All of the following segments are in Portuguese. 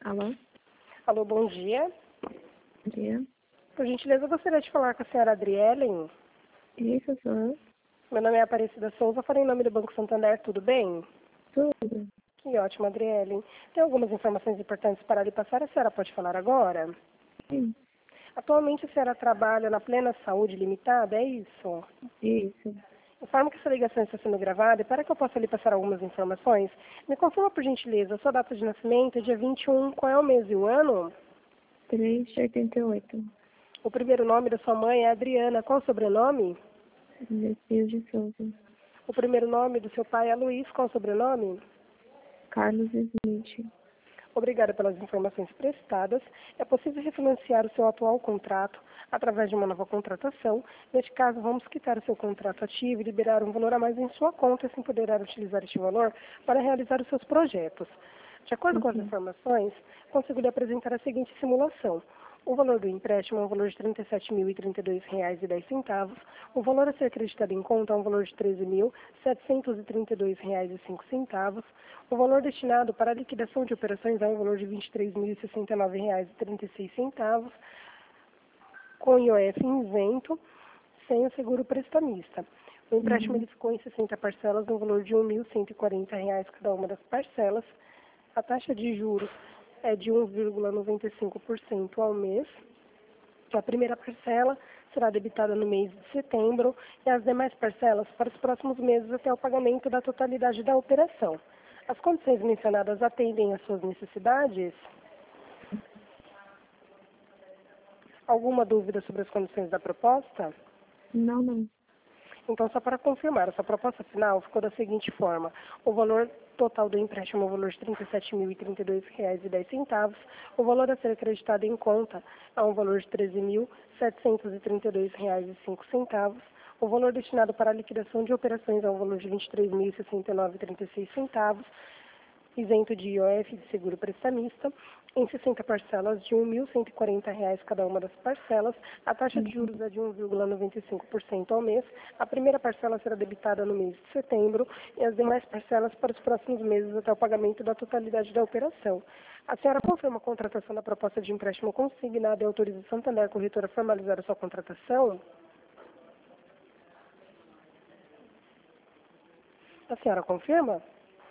Alô? Alô, bom dia. Bom dia. Por gentileza, eu gostaria de falar com a senhora Adrielen. Isso, sou Meu nome é Aparecida Souza, falei em nome do Banco Santander, tudo bem? tudo. Que ótimo, Adrielen. Tem algumas informações importantes para lhe passar, a senhora pode falar agora? Sim, Atualmente a senhora trabalha na Plena Saúde Limitada, é isso? isso. Informo que essa ligação está sendo gravada e para que eu possa lhe passar algumas informações, me confirma por gentileza a sua data de nascimento, é dia 21, qual é o mês e o ano? 3,88. O primeiro nome da sua mãe é Adriana, qual o sobrenome? Desafio de Souza. O primeiro nome do seu pai é Luiz, qual o sobrenome? Carlos Smith. Obrigada pelas informações prestadas. É possível refinanciar o seu atual contrato através de uma nova contratação. Neste caso, vamos quitar o seu contrato ativo e liberar um valor a mais em sua conta, assim poderá utilizar este valor para realizar os seus projetos. De acordo com as Ok. informações, consigo lhe apresentar a seguinte simulação. O valor do empréstimo é um valor de R$ 37.032,10. O valor a ser acreditado em conta é um valor de R$ 13.732,05. O valor destinado para a liquidação de operações é um valor de R$ 23.069,36, com IOF isento, sem o seguro prestamista. O empréstimo ele ficou em 60 parcelas, no valor de R$ 1.140 cada uma das parcelas. A taxa de juros é de 1,95% ao mês. A primeira parcela será debitada no mês de setembro e as demais parcelas para os próximos meses até o pagamento da totalidade da operação. As condições mencionadas atendem às suas necessidades? Alguma dúvida sobre as condições da proposta? Não. Então, só para confirmar, essa proposta final ficou da seguinte forma. O valor total do empréstimo é o valor de R$ 37.032,10. O valor a ser acreditado em conta é um valor de R$ 13.732,05. O valor destinado para a liquidação de operações é um valor de R$ 23.069,36, isento de IOF de seguro prestamista, em 60 parcelas de R$ 1.140 cada uma das parcelas. A taxa de juros é de 1,95% ao mês. A primeira parcela será debitada no mês de setembro e as demais parcelas para os próximos meses até o pagamento da totalidade da operação. A senhora confirma a contratação da proposta de empréstimo consignado e autoriza o Santander Corretora a formalizar a sua contratação? A senhora confirma?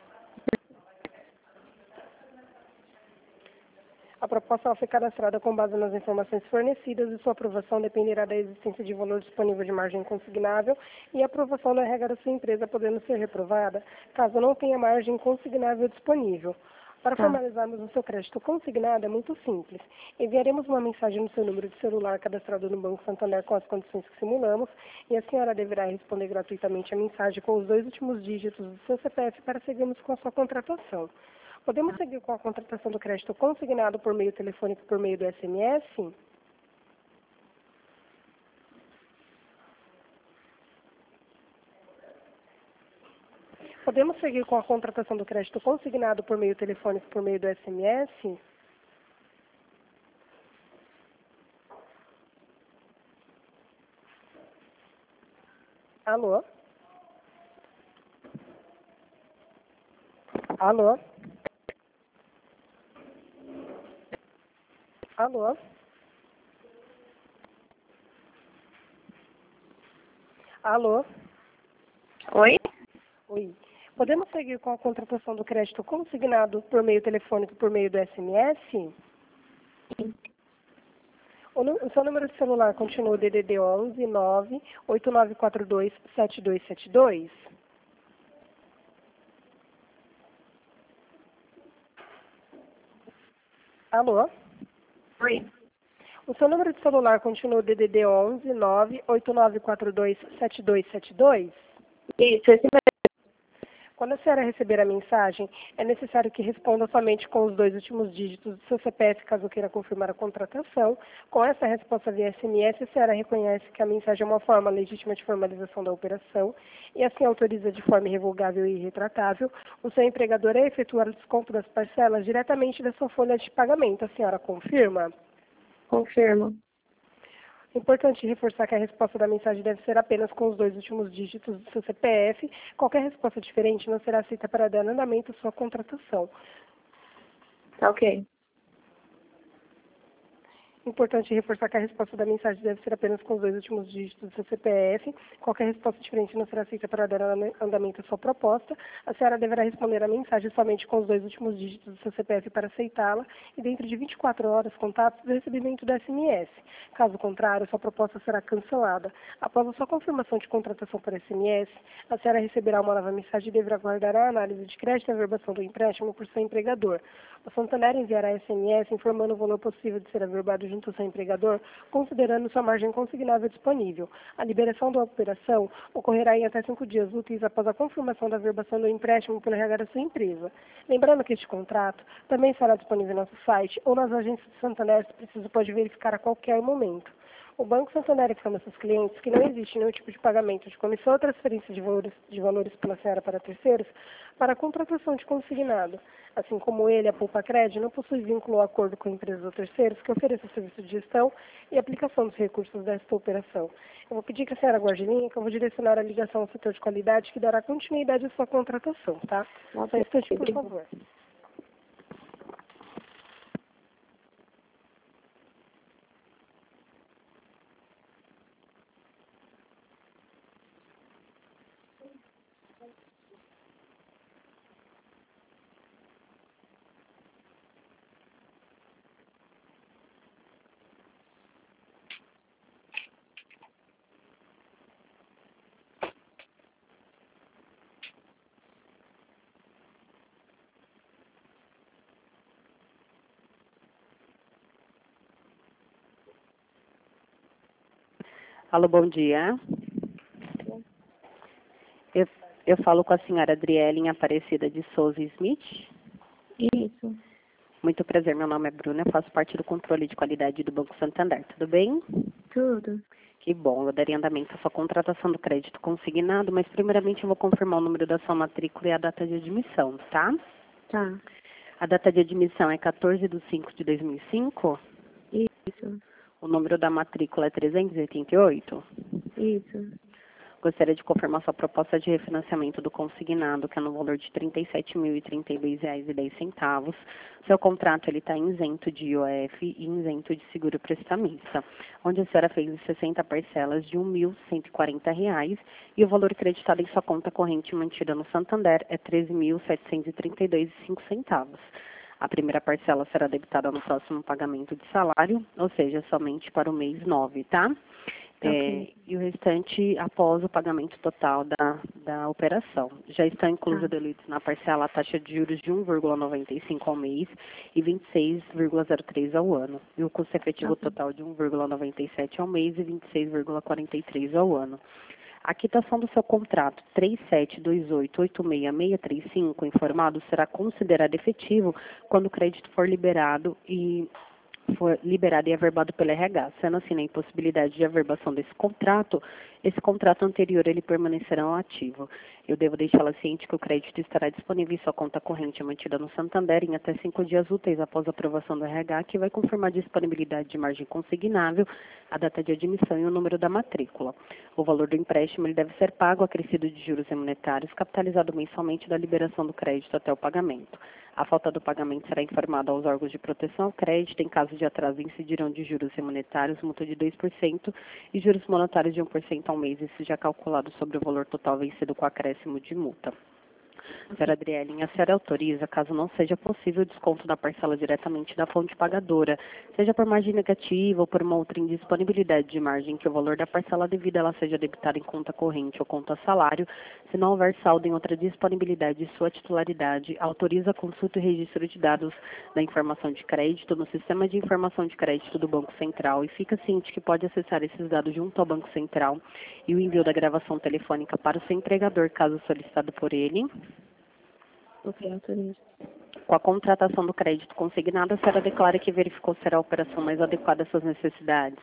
A proposta foi cadastrada com base nas informações fornecidas e sua aprovação dependerá da existência de valor disponível de margem consignável e a aprovação da regra da sua empresa podendo ser reprovada caso não tenha margem consignável disponível. Para Tá. formalizarmos o seu crédito consignado é muito simples. Enviaremos uma mensagem no seu número de celular cadastrado no Banco Santander com as condições que simulamos e a senhora deverá responder gratuitamente a mensagem com os 2 últimos dígitos do seu CPF para seguirmos com a sua contratação. Podemos seguir com a contratação do crédito consignado por meio telefônico por meio do SMS? Podemos seguir com a contratação do crédito consignado por meio telefônico por meio do SMS? Alô? Alô? Alô? Alô? Oi? Oi. Podemos seguir com a contratação do crédito consignado por meio telefônico por meio do SMS? O seu número de celular continua o DDD 11 98942 7272? Alô? Oi. O seu número de celular continua o DDD 11 98942 7272? Isso, esse mesmo. Quando a senhora receber a mensagem, é necessário que responda somente com os 2 últimos dígitos do seu CPF, caso queira confirmar a contratação. Com essa resposta via SMS, a senhora reconhece que a mensagem é uma forma legítima de formalização da operação e assim autoriza de forma irrevogável e irretratável o seu empregador a efetuar o desconto das parcelas diretamente da sua folha de pagamento. A senhora confirma? Confirmo. É importante reforçar que a resposta da mensagem deve ser apenas com os 2 últimos dígitos do seu CPF. Qualquer resposta diferente não será aceita para dar andamento à sua contratação. Tá ok. Importante reforçar que a resposta da mensagem deve ser apenas com os 2 últimos dígitos do seu CPF. Qualquer resposta diferente não será aceita para dar andamento à sua proposta. A senhora deverá responder a mensagem somente com os 2 últimos dígitos do seu CPF para aceitá-la e dentro de 24 horas contatos do recebimento do SMS. Caso contrário, sua proposta será cancelada. Após a sua confirmação de contratação por SMS, a senhora receberá uma nova mensagem e deverá aguardar a análise de crédito e averbação do empréstimo por seu empregador. O Santander enviará SMS informando o valor possível de ser averbado junto ao seu empregador, considerando sua margem consignável disponível. A liberação da operação ocorrerá em até 5 dias úteis após a confirmação da averbação do empréstimo pelo RH da sua empresa. Lembrando que este contrato também estará disponível no nosso site ou nas agências do Santander, se preciso, pode verificar a qualquer momento. O Banco Santander informa seus clientes que não existe nenhum tipo de pagamento de comissão ou transferência de valores pela senhora para terceiros para a contratação de consignado. Assim como ele, a Poupa Cred não possui vínculo ou acordo com empresas ou terceiros que ofereçam serviço de gestão e aplicação dos recursos desta operação. Eu vou pedir que a senhora aguarde em linha, que eu vou direcionar a ligação ao setor de qualidade que dará continuidade à sua contratação, tá? Só um instante, por favor. Alô, bom dia. Eu falo com a senhora Adriele Aparecida de Souza Smith. Isso. Muito prazer, meu nome é Bruna, eu faço parte do controle de qualidade do Banco Santander. Tudo bem? Tudo. Que bom, eu daria andamento à sua contratação do crédito consignado, mas primeiramente eu vou confirmar o número da sua matrícula e a data de admissão, tá? Tá. A data de admissão é 14/5/2005. Isso. O número da matrícula é 388. Isso. Gostaria de confirmar sua proposta de refinanciamento do consignado, que é no valor de R$ 37.032,10. Seu contrato está isento de IOF e isento de seguro prestamista, onde a senhora fez em 60 parcelas de R$ 1.140 e o valor creditado em sua conta corrente mantida no Santander é R$ 13.732,05. A primeira parcela será debitada no próximo pagamento de salário, ou seja, somente para o mês 9, tá? Ok. E o restante após o pagamento total da operação. Já está inclusa diluídos na parcela a taxa de juros de 1,95 ao mês e 26,03 ao ano. E o custo efetivo total de 1,97 ao mês e 26,43 ao ano. A quitação do seu contrato 37288665 informado será considerado efetivo quando o crédito for liberado e averbado pelo RH. Sendo assim, na impossibilidade de averbação desse contrato, esse contrato anterior ele permanecerá ativo. Eu devo deixá-la ciente que o crédito estará disponível em sua conta corrente mantida no Santander em até 5 dias úteis após a aprovação do RH, que vai confirmar a disponibilidade de margem consignável, a data de admissão e o número da matrícula. O valor do empréstimo ele deve ser pago acrescido de juros monetários, capitalizado mensalmente da liberação do crédito até o pagamento. A falta do pagamento será informada aos órgãos de proteção ao crédito. Em caso de atraso, incidirão de juros monetários, multa de 2% e juros monetários de 1% ao mês, isso já calculado sobre o valor total vencido com acréscimo de multa. Senhora Adriele, a senhora autoriza, caso não seja possível o desconto da parcela diretamente da fonte pagadora, seja por margem negativa ou por uma outra indisponibilidade de margem, que o valor da parcela devida ela seja debitada em conta corrente ou conta salário, se não houver saldo em outra disponibilidade de sua titularidade, autoriza a consulta e registro de dados da informação de crédito no Sistema de Informação de Crédito do Banco Central e fica ciente que pode acessar esses dados junto ao Banco Central e o envio da gravação telefônica para o seu empregador, caso solicitado por ele. Ok, autorizo. Com a contratação do crédito consignado, a senhora declara que verificou ser a operação mais adequada às suas necessidades.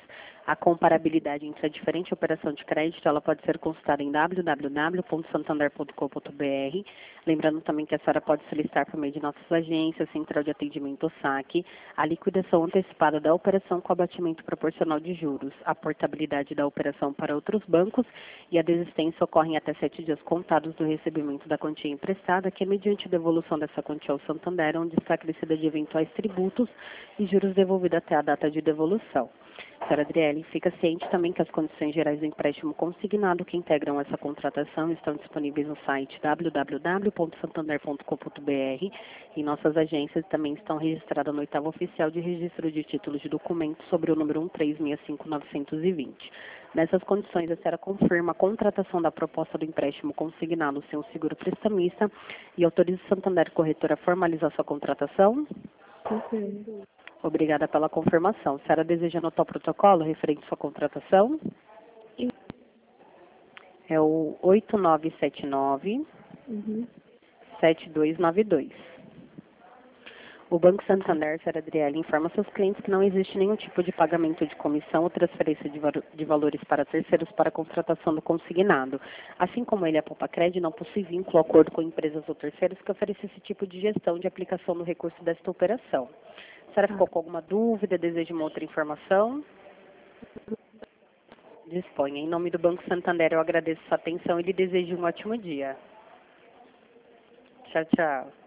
A comparabilidade entre a diferente operação de crédito, ela pode ser consultada em www.santander.com.br. Lembrando também que a senhora pode solicitar por meio de nossas agências, Central de Atendimento ou SAC, a liquidação antecipada da operação com abatimento proporcional de juros, a portabilidade da operação para outros bancos e a desistência ocorre em até 7 dias contados do recebimento da quantia emprestada, que é mediante devolução dessa quantia ao Santander, onde está acrescida de eventuais tributos e juros devolvidos até a data de devolução. Senhora Adriele, fica ciente também que as condições gerais do empréstimo consignado que integram essa contratação estão disponíveis no site www.santander.com.br e nossas agências também estão registradas no 8º Oficial de Registro de Títulos de Documentos sobre o número 1365920. Nessas condições, a senhora confirma a contratação da proposta do empréstimo consignado sem o seguro prestamista e autoriza o Santander Corretora a formalizar sua contratação? Confirmo. Obrigada pela confirmação. A senhora deseja anotar o protocolo referente à sua contratação? É o 8979-7292. O Banco Santander, senhora Adriele, informa seus clientes que não existe nenhum tipo de pagamento de comissão ou transferência de valores para terceiros para a contratação do consignado. Assim como ele, a Poupa-Cred, não possui vínculo ou acordo com empresas ou terceiros que ofereçam esse tipo de gestão de aplicação do recurso desta operação. A senhora ficou com alguma dúvida? Deseja uma outra informação? Disponha. Em nome do Banco Santander, eu agradeço sua atenção e lhe desejo um ótimo dia. Tchau, tchau.